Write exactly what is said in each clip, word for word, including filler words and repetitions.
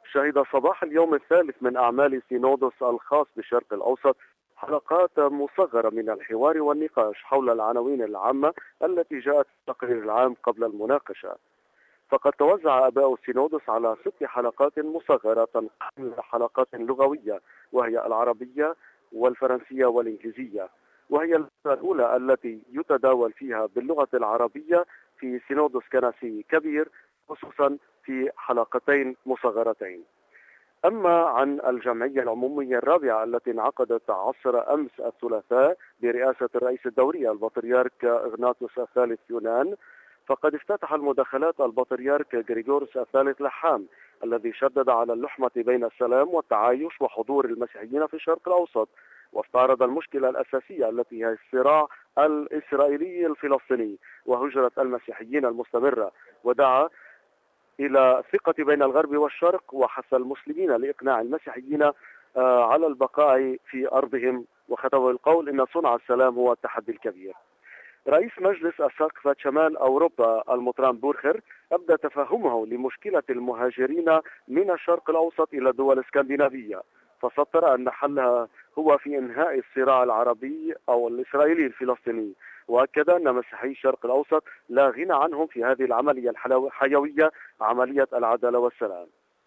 شهد صباح اليوم الثالث من أعمال سينودوس الخاص بالشرق الأوسط حلقات مصغرة من الحوار والنقاش حول العناوين العامة التي جاءت في التقرير العام قبل المناقشة. فقد توزع آباء السينودوس على ست حلقات مصغرة تنقسم إلى حلقات لغوية، وهي العربية والفرنسية والإنجليزية، وهي الأولى التي يتداول فيها باللغة العربية في سينودوس كنسي كبير، خصوصا في حلقتين مصغرتين. أما عن الجمعية العمومية الرابعة التي انعقدت عصر أمس الثلاثاء برئاسة الرئيس الدوري البطريرك إغناطيوس الثالث يونان، فقد افتتح المداخلات البطريرك غريغوريوس الثالث لحام، الذي شدد على اللحمة بين السلام والتعايش وحضور المسيحيين في الشرق الأوسط، واستعرض المشكلة الأساسية التي هي الصراع الإسرائيلي الفلسطيني وهجرة المسيحيين المستمرة، ودعا إلى الثقة بين الغرب والشرق، وحث المسلمين لإقناع المسيحيين على البقاء في أرضهم، وختم بالقول إن صنع السلام هو التحدي الكبير. رئيس مجلس أساقفة شمال أوروبا المطران بورخر أبدى تفهمه لمشكلة المهاجرين من الشرق الأوسط إلى الدول الاسكندنافية، فسطر أن حلها هو في إنهاء الصراع العربي أو الإسرائيلي الفلسطيني، وأكد أن مسيحي الشرق الأوسط لا غنى عنهم في هذه العملية الحيوية، عملية العدالة والسلام.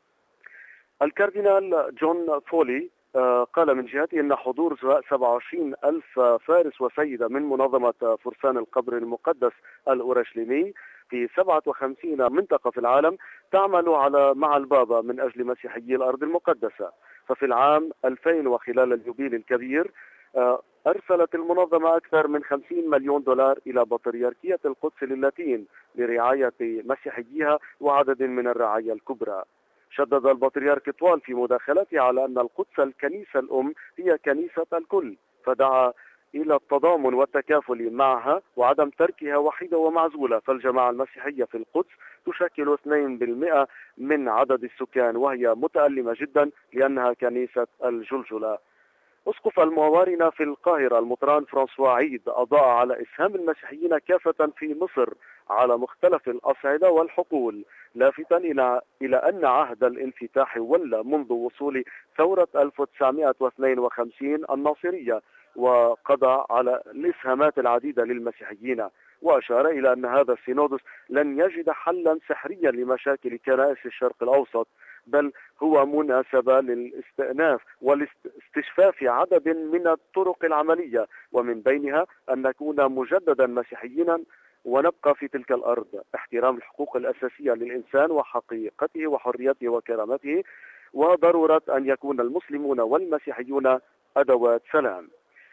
الكاردينال جون فولي قال من جهته أن حضور سبعة وعشرين ألف فارس وسيدة من منظمة فرسان القبر المقدس الأورشليمي في سبعة وخمسين منطقة في العالم تعمل على مع البابا من أجل مسيحيي الأرض المقدسة. ففي العام ألفين وخلال اليوبيل الكبير أرسلت المنظمة أكثر من خمسين مليون دولار إلى بطريركية القدس للاتين لرعاية مسيحييها وعدد من الرعايا الكبرى. شدد البطريرك طوال في مداخلته على أن القدس الكنيسة الأم هي كنيسة الكل، فدعا إلى التضامن والتكافل معها وعدم تركها وحيدة ومعزولة، فالجماعة المسيحية في القدس تشكل اثنين بالمئة من عدد السكان، وهي متألمة جدا لأنها كنيسة الجلجلة. أسقف الموارنة في القاهرة المطران فرانسوا عيد أضاء على إسهام المسيحيين كافة في مصر على مختلف الأصعدة والحقول، لافتا إلى إلى أن عهد الانفتاح ولى منذ وصول ثورة ألف وتسعمئة واثنين وخمسين الناصرية، وقضى على الإسهامات العديدة للمسيحيين، وأشار إلى أن هذا السينودوس لن يجد حلا سحريا لمشاكل كنائس الشرق الأوسط، بل هو مناسبة للاستئناف والاستشفاف عدد من الطرق العملية، ومن بينها أن نكون مجددا مسيحيين ونبقى في تلك الأرض، احترام الحقوق الأساسية للإنسان وحقيقته وحريته وكرامته، وضرورة أن يكون المسلمون والمسيحيون أدوات سلام.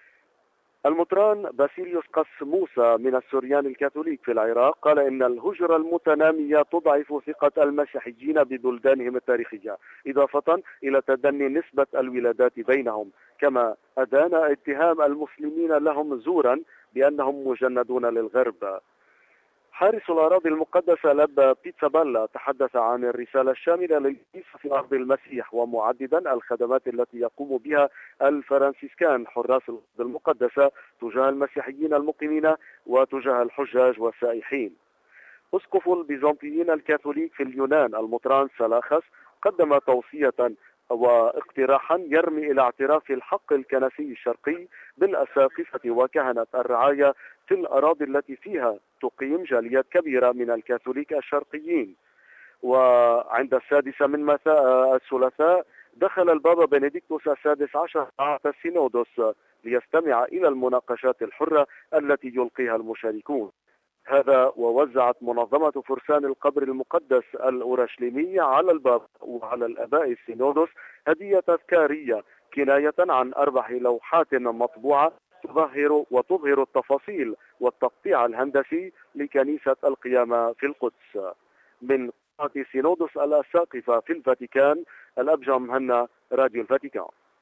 المطران باسيليوس قس موسى من السوريان الكاثوليك في العراق قال إن الهجرة المتنامية تضعف ثقة المسيحيين ببلدانهم التاريخية، إضافة إلى تدني نسبة الولادات بينهم، كما أدان اتهام المسلمين لهم زورا بأنهم مجندون للغرب. حارس الأراضي المقدسة لب بيتسابالا تحدث عن الرسالة الشاملة للكنيسة في أرض المسيح، ومعددا الخدمات التي يقوم بها الفرنسيسكان حراس الأرض المقدسة تجاه المسيحيين المقيمين وتجاه الحجاج والسائحين. أسقف البيزنطيين الكاثوليك في اليونان المطران سلاخس قدم توصية واقتراحا يرمي إلى اعتراف الحق الكنسي الشرقي بالأساقفة وكهنة الرعاية في الأراضي التي فيها تقيم جاليات كبيرة من الكاثوليك الشرقيين. وعند السادسة من مساء الثلاثاء دخل البابا بنديكتوس السادس عشر قاعة السينودوس ليستمع إلى المناقشات الحرة التي يلقيها المشاركون. هذا ووزعت منظمة فرسان القبر المقدس الأورشليمي على الباب وعلى الآباء السينودوس هدية تذكارية كناية عن أربع لوحات مطبوعة تظهر وتظهر التفاصيل والتقطيع الهندسي لكنيسة القيامة في القدس. من قاعة سينودوس الأساقفة في الفاتيكان، الأبجم هنا، راديو الفاتيكان.